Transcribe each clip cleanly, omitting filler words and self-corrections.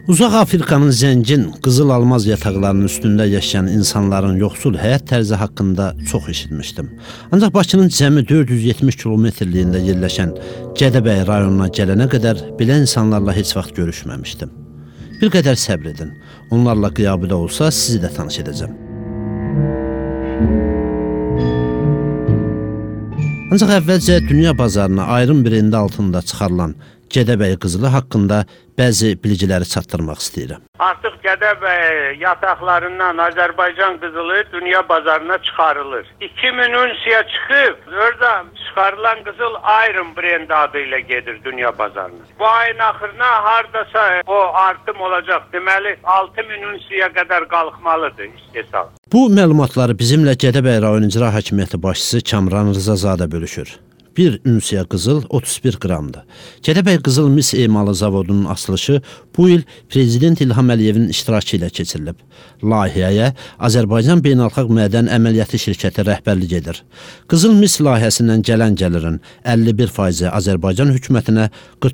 Uzaq Afrikanın zəngin, qızıl almaz yataqlarının üstündə yaşayan insanların yoxsul həyat tərzi haqqında çox eşitmişdim. Ancaq Bakının cəmi 470 kilometrliyində yerləşən Gədəbəy rayonuna gələnə qədər belə insanlarla heç vaxt görüşməmişdim. Bir qədər səbr edin. Onlarla qiyabidə olsa sizi də tanış edəcəm. Ancaq əvvəlcə dünya bazarına ayrım bir endi altında çıxarılan Gədəbəy qızılı haqqında bəzi bilgiləri çatdırmaq istəyirəm. Artıq Gədəbəy yataqlarından Azərbaycan qızılı dünya bazarına çıxarılır. 2000 unsiya çıxıb, orada çıxarılan qızıl Iron Brand adı ilə gedir dünya bazarına. Bu ayın axırına hardasa o artım olacaq. Deməli 6000 unsiya qədər qalxmalıdır istehsal. Bu məlumatları bizimlə Gədəbəy rayon icra hakimiyyəti başçısı Kamran Rızazadə bölüşür. 1 unsiya qızıl 31 qramdır. Gədəbəy Qızıl Mis Emalı Zavodunun açılışı bu il Prezident İlham Əliyevin iştirakı ilə keçirilib. Layihəyə Azərbaycan Beynəlxalq Mədən Əməliyyatı şirkəti rəhbərlik edir. Qızıl Mis layihəsindən gələn gəlirin 51% Azərbaycan hökumətinə,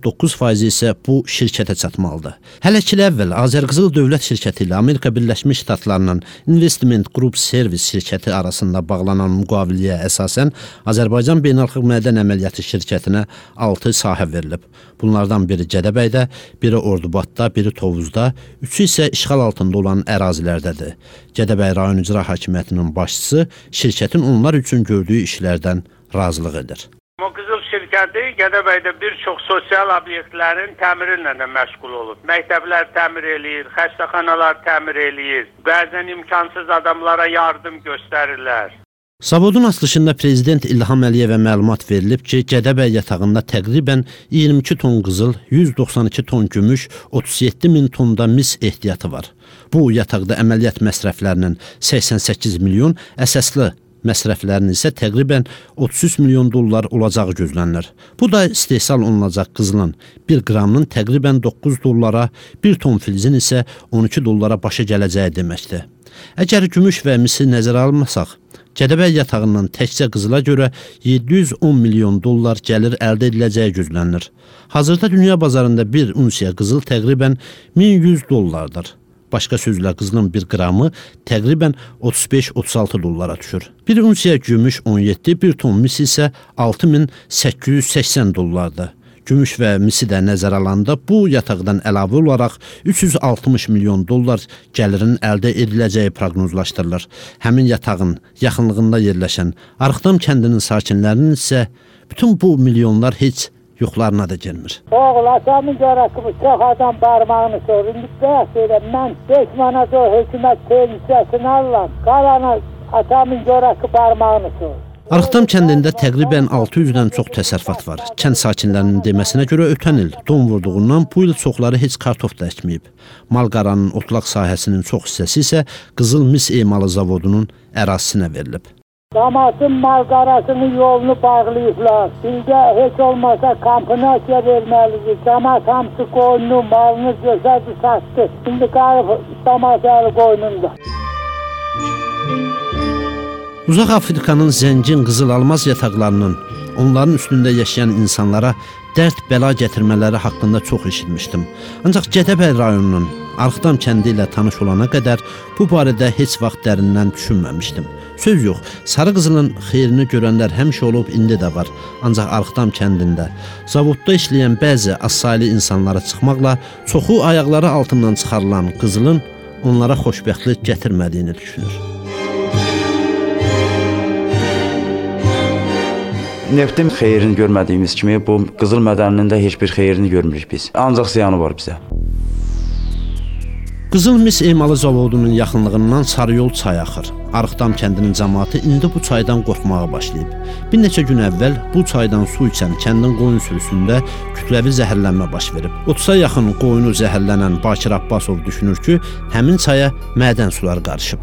49% isə bu şirkətə çatmalıdır. Hələ ki əvvəl Azərqızıl Dövlət şirkəti ilə Amerika Birləşmiş Ştatlarının Investment Group Service şirkəti arasında bağlanan müqaviləyə əsasən Azərbaycan Beynəlxalq Mədən Əməliyyatı şirkətinə 6 sahə verilib. Bunlardan biri Gədəbəydə, biri Ordubadda, biri Tovuzda, üçü isə işğal altında olan ərazilərdədir. Gədəbəy rayon icra hakimiyyətinin başçısı şirkətin onlar üçün gördüyü işlərdən razılıq edir. O qızıl şirkəti Gədəbəydə bir çox sosial obyektlərin təmiri ilə də məşğul olub. Məktəblər təmir eləyir, xəstəxanalar təmir eləyir, bəzən imkansız adamlara yardım göstərirlər. Zavodun açılışında Prezident İlham Əliyevə məlumat verilib ki, Gədəbəy yatağında təqribən 22 ton qızıl, 192 ton gümüş, 37 min tonda mis ehtiyatı var. Bu yataqda əməliyyat məsrəflərinin 88 milyon, əsaslı məsrəflərinin isə təqribən 33 milyon dollar olacağı gözlənilir. Bu da istehsal olunacaq qızılın 1 qramının təqribən 9 dollara, 1 ton filizin isə 12 dollara başa gələcəyi deməkdir. Əgər gümüş və misi nəzərə almasaq, Gədəbəy yatağından təkcə qızıla görə 710 milyon dollar gəlir əldə ediləcəyi gözlənilir. Hazırda dünya bazarında 1 unsiya qızıl təqribən 1100 dollardır. Başqa sözlə qızılın 1 qramı təqribən 35-36 dollara düşür. 1 unsiya gümüş 17, 1 ton mis isə 6880 dollardır. Gümüş və misi də nəzərə alanda bu yataqdan əlavə olaraq 360 milyon dollar gəlirin əldə ediləcəyi proqnozlaşdırılır. Həmin yatağın yaxınlığında yerləşən Arıqdam kəndinin sakinlərinin isə bütün bu milyonlar heç yoxlarına da gəlmir. Oğul, atamın görəkimi çox adam barmağını sorun. Bəhs edəm, mən 5 manat o hökumət pensiyasını alıram. Qalanı atamın görəki barmağını sorun. Arıqdam kəndində təqribən 600-dən çox təsərrüfat var. Kənd sakinlərinin deməsinə görə ötən il don vurduğundan bu il çoxları heç kartof da əkməyib. Malqaranın otlaq sahəsinin çox hissəsi isə Qızıl Mis Emalı Zavodunun ərazisinə verilib. Damatın malqarasının yolunu bağlayıblar. Bizdə heç olmasa kombinasiya verməlidir. Damat hamısı qoyunu, malını göstərdi, satdı. Şimdi qalıb damat əli qoynunda. Uzaq Afrikanın zəngin qızıl almaz yataqlarının onların üstündə yaşayan insanlara dərd bəla gətirmələri haqqında çox eşitmişdim. Ancaq Gədəbəy rayonunun Arıqdam kəndi ilə tanış olana qədər bu barədə heç vaxt dərindən düşünməmişdim. Söz yox, sarı qızılın xeyrini görənlər həmişə olub, indi də var. Ancaq Arıqdam kəndində zavodda işləyən bəzi azsaylı insanlara çıxmaqla çoxu ayaqları altından çıxarılan qızılın onlara xoşbəxtlik gətirmədiyini düşünür. Neftin xeyrini görmədiyimiz kimi bu qızıl mədəninin də heç bir xeyrini görmürük biz. Ancaq ziyanı var bizə. Qızıl Mis Emalı Zavodunun yaxınlığından Sarıyol çayı axır. Arıqdam kəndinin cəmaatı indi bu çaydan qorxmağa başlayıb. Bir neçə gün əvvəl bu çaydan su içən kəndin qoyun sürüsündə kütləvi zəhərlənmə baş verib. 30-a yaxın qoyunu zəhərlənən Bakir Abbasov düşünür ki, həmin çaya mədən suları qarışıb.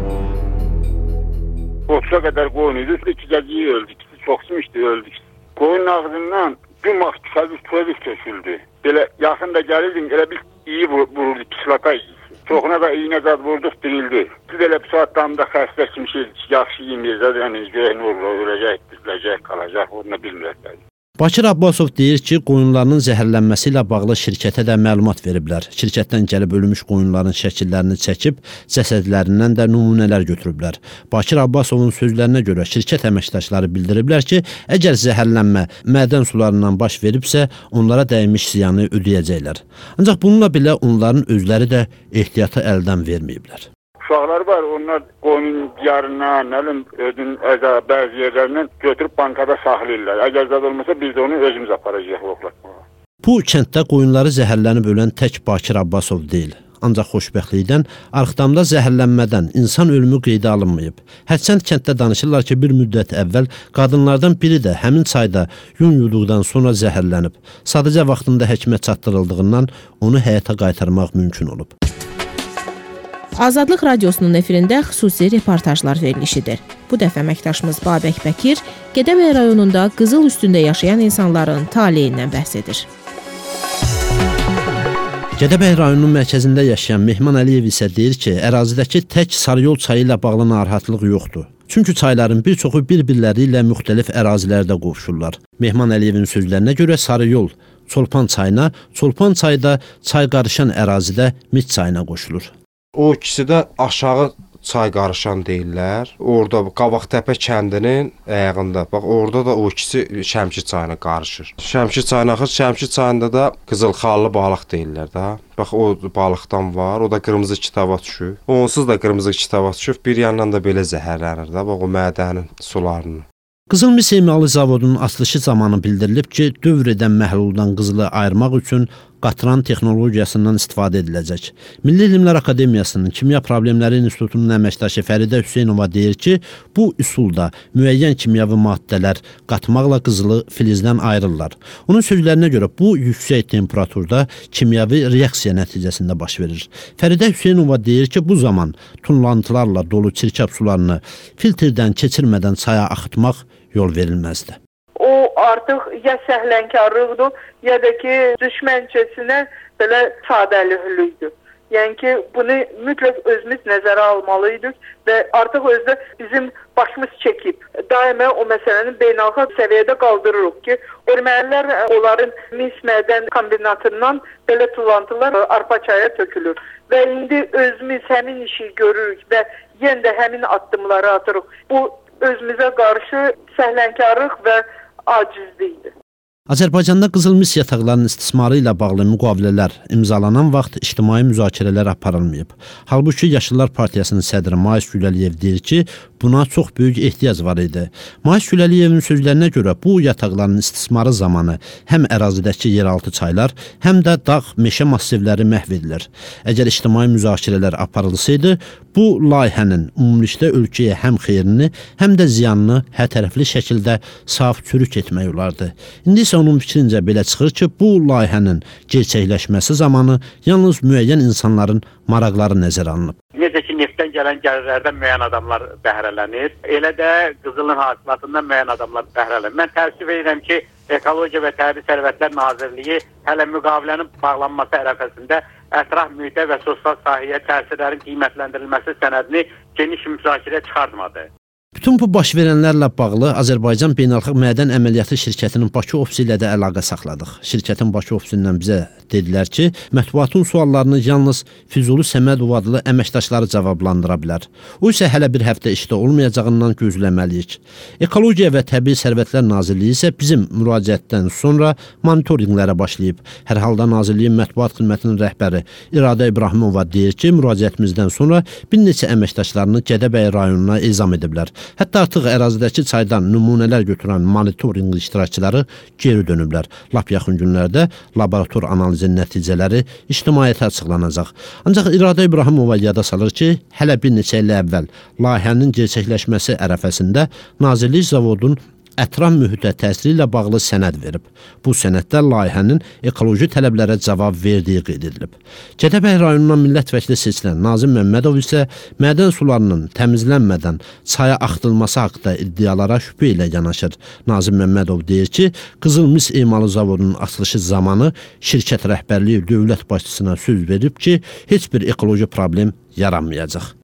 30'a qədər qoyun idi, 2 cəciyi öldü. Çox içmişdi, öldük. Qoyunun ağzından bir max tüfəlik töküldü. Belə yaxında gəlirdim, elə bir iyi vururdu, pislaka iyisi. Çoxuna da iynə zad vurduq, dirildi. Biz elə bu saatlarında xəstə kimsə yaxşı yeməyəcək, yəni görək nə olur, öləcək, diriləcək, qalacaq, onu bilmirək. Bakir Abbasov deyir ki, qoyunlarının zəhərlənməsi ilə bağlı şirkətə də məlumat veriblər. Şirkətdən gəlib ölmüş qoyunların şəkillərini çəkib, cəsədlərindən də nümunələr götürüblər. Bakir Abbasovun sözlərinə görə şirkət əməkdaşları bildiriblər ki, əgər zəhərlənmə mədən sularından baş veribsə, onlara dəymiş ziyanı ödəyəcəklər. Ancaq bununla belə onların özləri də ehtiyatı əldən verməyiblər. Uşaqlar var, onlar qoyunun yarından, ödün bəzi yerlərindən götürüb bankada saxlayırlar. Əgər zad olmasa biz də onu özümüz aparacaq yoxlatmağa. Bu kənddə qoyunları zəhərlənib ölən tək Bakir Abbasov deyil. Ancaq xoşbəxtlikdən Arxdamda zəhərlənmədən insan ölümü qeydə alınmayıb. Hərçənd kənddə danışırlar ki, bir müddət əvvəl qadınlardan biri də həmin çayda yun yuduqdan sonra zəhərlənib. Sadəcə vaxtında həkimə çatdırıldığından onu həyata qaytarmaq mümkün olub. Azadlıq Radiosunun efirində xüsusi reportajlar verilişidir. Bu dəfə əməkdaşımız Babək Bəkir Gədəbəy rayonunda qızıl üstündə yaşayan insanların taleyindən bəhs edir. Gədəbəy rayonunun mərkəzində yaşayan Mehman Əliyev isə deyir ki, ərazidəki tək Sarıyol çayı ilə bağlı narahatlıq yoxdur. Çünki çayların bir çoxu bir-birləri ilə müxtəlif ərazilərdə qovuşurlar. Mehman Əliyevin sözlərinə görə Sarıyol Çolpan çayına, Çolpan çayı da çay qarışan ərazidə Mit çayına qoşulur. O ikisi də aşağı çay qarışan deyirlər. Orada Qabaqtəpə kəndinin ayağında. Bax orada da o ikisi Şəmkir çayına qarışır. Şəmkir çayına axır. Şəmkir çayında da qızılxallı balıq deyirlər də. Bax o balıqdan var. O da qırmızı kitaba düşür. Onsuz da qırmızı kitaba düşür. Bir yandan da belə zəhərlənir də. Bax o mədənin sularını. Qızıl mis emalı zavodunun açılışı zamanı bildirilib ki, dövr edən məhluldan qızılı ayırmaq üçün qatran texnologiyasından istifadə ediləcək. Milli Elmlər Akademiyasının Kimya Problemləri İnstitutunun əməkdaşı Fəridə Hüseynova deyir ki, bu üsulda müəyyən kimyəvi maddələr qatmaqla qızılı filizdən ayırırlar. Onun sözlərinə görə bu yüksək temperaturda kimyəvi reaksiya nəticəsində baş verir. Fəridə Hüseynova deyir ki, bu zaman tunlantılarla dolu çirkab sularını filtrdən keçirmədən çaya axıtmaq yol verilməzdi. O artıq ya səhlənkarlıqdır, ya da ki düşməncəsinə belə sadəlövhlüydür. Yəni ki, bunu mütləq özümüz nəzərə almalıydıq və artıq özdə bizim başımız çəkib. Daima o məsələni beynəlxalq səviyyədə qaldırırıq ki, ermənilər onların mis mədən kombinatından belə tullantılar arpa çaya tökülür. Və indi özümüz həmin işi görürük və yenə də həmin addımları atırıq. Bu özümüzə qarşı səhlənkarlıq və acizlikdir. Azərbaycanda qızıl mis yataqlarının istismarı ilə bağlı müqavilələr imzalanan vaxt ictimai müzakirələr aparılmayıb. Halbuki Yaşıllar Partiyasının sədri Mais Güləliyev deyir ki, buna çox böyük ehtiyac var idi. Mais Güləliyevin sözlərinə görə bu yataqların istismarı zamanı həm ərazidəki yeraltı çaylar, həm də dağ meşə massivləri məhv edilir. Əgər ictimai müzakirələr aparılsaydı, bu layihənin ümumilikdə ölkəyə həm xeyrini, həm də ziyanını hərtərəfli şəkildə saf çürük etmək olardı. İndi isə onun fikrincə belə çıxır ki, bu layihənin gerçəkləşməsi zamanı yalnız müəyyən insanların maraqları nəzərə alınıb. Necə ki, neftdən gələn gəlirlərdən müəyyən adamlar bəhrələnir, elə də qızılın hasilatından müəyyən adamlar bəhrələnir. Mən təəssüf edirəm ki, Ekologiya və Təbii Sərvətlər Nazirliyi hələ müqavilənin bağlanması ərəfəsində ətraf mühitə və sosial sahəyə təsirlərin qiymətləndirilməsi sənədini geniş müzakirə çıxartmadı. Bütün bu baş verənlərlə bağlı Azərbaycan Beynəlxalq Mədən Əməliyyatı şirkətinin Bakı ofisi ilə də əlaqə saxladıq. Şirkətin Bakı ofisindən bizə dedilər ki, mətbuatın suallarını yalnız Füzuli Səmədov adlı əməkdaşları cavablandıra bilər. O isə hələ bir həftə işdə olmayacağından gözləməliyik. Ekologiya və Təbii Sərvətlər Nazirliyi isə bizim müraciətdən sonra monitorinqlərə başlayıb. Hər halda Nazirliyin mətbuat xidmətinin rəhbəri İradə İbrahimova deyir ki, müraciətimizdən sonra bir neçə əməkdaşlarını Gədəbəy rayonuna ezam ediblər. Hətta artıq ərazidəki çaydan nümunələr götürən monitorinq iştirakçıları geri dönüblər. Lap yaxın günlərdə laborator analizin nəticələri ictimaiyyətə açıqlanacaq. Ancaq İradə İbrahimova yada salır ki, hələ bir neçə il əvvəl layihənin gerçəkləşməsi ərəfəsində Nazirlik zavodun ətraf mühitə təsiri ilə bağlı sənəd verib. Bu sənəddə layihənin ekoloji tələblərə cavab verdiyi qeyd edilib. Gədəbəy rayonundan millət vəkili seçilən Nazim Məmmədov isə mədən sularının təmizlənmədən çaya axıdılması haqqında iddialara şübhə ilə yanaşır. Nazim Məmmədov deyir ki, Qızıl Mis emalı zavodunun açılışı zamanı şirkət rəhbərliyi dövlət başçısına söz verib ki, heç bir ekoloji problem yaranmayacaq.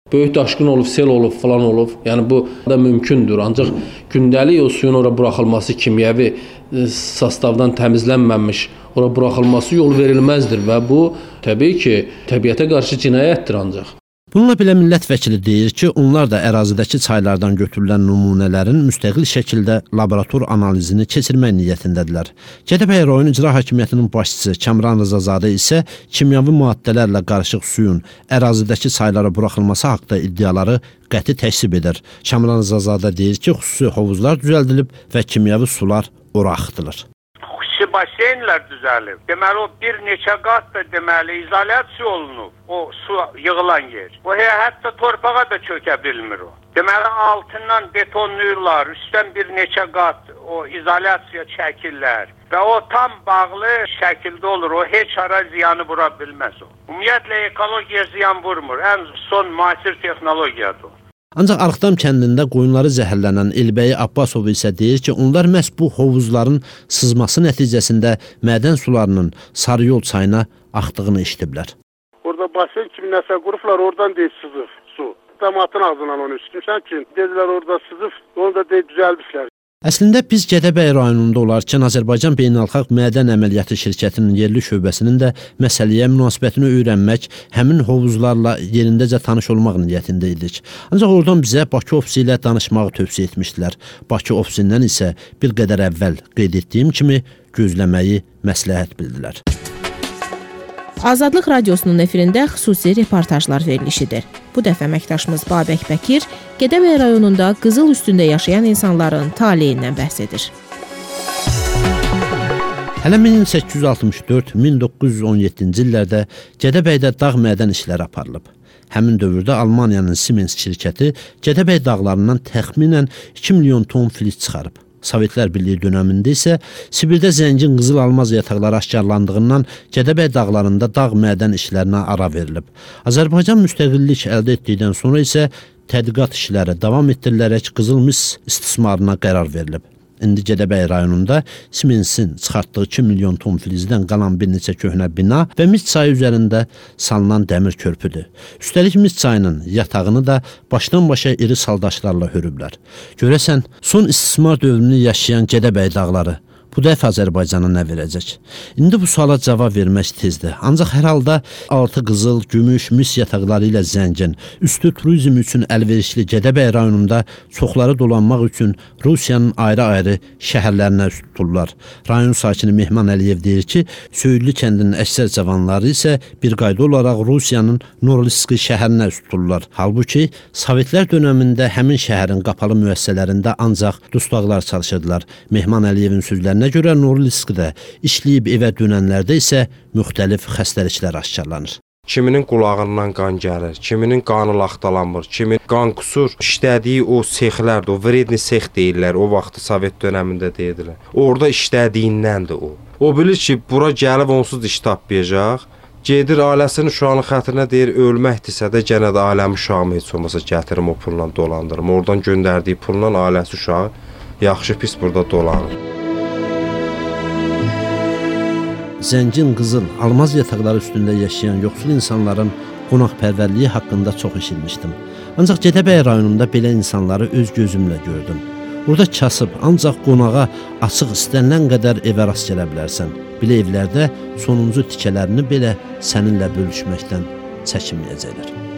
Böyük daşqın olub, sel olub, falan olub. Yəni bu da mümkündür. Ancaq gündəlik o suyun ora buraxılması kimyəvi sastavdan təmizlənməmiş ora buraxılması yol verilməzdir və bu təbii ki, təbiətə qarşı cinayətdir ancaq. Bununla belə millət vəkili deyir ki, onlar da ərazidəki çaylardan götürülən nümunələrin müstəqil şəkildə laborator analizini keçirmək niyyətindədirlər. Gədəbəy rayon İcra Hakimiyyətinin başçısı Kəmran Rızazadə isə kimyəvi maddələrlə qarışıq suyun ərazidəki çaylara buraxılması haqqında iddiaları qəti təksib edir. Kəmran Rızazadə deyir ki, xüsusi hovuzlar düzəldilib və kimyəvi sular ora axıdılır. Basenlər düzəlib. Deməli o bir neçə qat da deməli izolyasiya olunub. O su yığılan yer. O hətta torpağa da çökə bilmir o. Deməli altından betonlayırlar, üstdən bir neçə qat o izolyasiya çəkirlər və o tam bağlı şəkildə olur. O heç ara ziyanı vura bilməz o. Ümumiyyətlə ekologiya ziyan vurmur. Ən son müasir texnologiyadır o. Ancaq Arıqdam kəndində qoyunları zəhərlənən Elbəyi Abbasov isə deyir ki, onlar məhz bu hovuzların sızması nəticəsində mədən sularının Sarıyol çayına axdığını eşitiblər. Orada basen kimi nəsə qurublar, oradan deyil sızır su. Damatın ağzından onu üstümsən ki, dedilər orada sızıb, onu da deyil düzəlmişlər. Əslində biz Gədəbəy rayonunda olarkən Azərbaycan Beynəlxalq Mədən Əməliyyatı şirkətinin yerli şöbəsinin də məsələyə münasibətini öyrənmək, həmin hovuzlarla yerindəcə tanış olmaq niyyətində idik. Ancaq oradan bizə Bakı ofisi ilə danışmağı tövsiyə etmişdilər. Bakı ofisindən isə bir qədər əvvəl qeyd etdiyim kimi gözləməyi məsləhət bildilər. Azadlıq Radiosunun efirində xüsusi reportajlar verilişidir. Bu dəfə əməkdaşımız Babək Bəkir Gədəbəy rayonunda qızıl üstündə yaşayan insanların taleyindən bəhs edir. Hələ 1864-1917-ci illərdə Gədəbəydə dağ mədən işləri aparılıb. Həmin dövrdə Almaniyanın Siemens şirkəti Gədəbəy dağlarından təxminən 2 milyon ton filiz çıxarıb. Sovetlər Birliyi dönəmində isə Sibirdə zəngin qızıl almaz yataqları aşkarlandığından Gədəbəy dağlarında dağ mədən işlərinə ara verilib. Azərbaycan müstəqillik əldə etdikdən sonra isə tədqiqat işləri davam etdirilərək qızıl mis istismarına qərar verilib. İndi Gədəbəy rayonunda Siemensin çıxartdığı 2 milyon ton filizdən qalan bir neçə köhnə bina və Mis çayı üzərində salınan dəmir körpüdür. Üstəlik Mis çayının yatağını da başdan başa iri saldaşlarla hörüblər. Görəsən, son istismar dövrünü yaşayan Gədəbəy dağları bu dəfə Azərbaycana nə verəcək? İndi bu suala cavab vermək tezdir. Ancaq hər halda altı qızıl, gümüş, mis yataqları ilə zəngin, üstü turizm üçün əlverişli Gədəbəy rayonunda çoxları dolanmaq üçün Rusiyanın ayrı-ayrı şəhərlərinə üst tuturlar. Rayon sakini Mehman Əliyev deyir ki, Söyüdlü kəndinin əksər cavanları isə bir qayda olaraq Rusiyanın Norilski şəhərinə üst tuturlar. Halbuki Sovetlər dönəmində həmin şəhərin qapalı müəssisələrində ancaq dustaqlar çalışırdılar. Mehman Əliyevin sözlərinə görə Norilskidə işləyib evə dönənlərdə isə müxtəlif xəstəliklər aşkarlanır. Kiminin qulağından qan gəlir, kiminin qanı laxtalanmır, kimin qan qusur, işlədiyi o sexlərdir, o vredni sex deyirlər, o vaxtı Sovet dönəmində deyirlər. Orada işlədiyindəndir o. O bilir ki, bura gəlib onsuz iş tapmayacaq. Gedir ailəsinin uşağının xətrinə deyir, ölməkdirsə də gənə də ailəmi uşağımı heç olmasa gətirim o pulla dolandırım. Oradan göndərdiyi pulla ailəsi uşağı yaxşı pis burada dolanır. Zəngin qızıl, almaz yataqları üstündə yaşayan yoxsul insanların qonaqpərvərliyi haqqında çox eşitmişdim. Ancaq Gədəbəy rayonunda belə insanları öz gözümlə gördüm. Orada kasıb, ancaq qonağa açıq istənilən qədər evə rast gələ bilərsən. Belə evlərdə sonuncu tikələrini belə səninlə bölüşməkdən çəkinməyəcəklər.